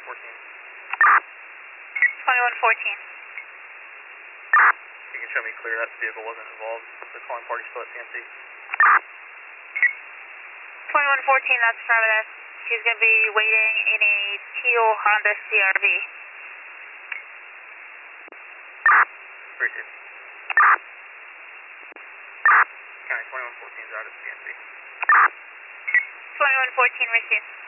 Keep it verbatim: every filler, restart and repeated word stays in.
fourteen. twenty-one fourteen. You can show me clear that vehicle wasn't involved. The calling party still at C M C. twenty-one fourteen, that's affirmative. She's going to be waiting in a teal Honda C R V. Appreciate it. County twenty-one fourteen is out at C M C. twenty-one fourteen, received.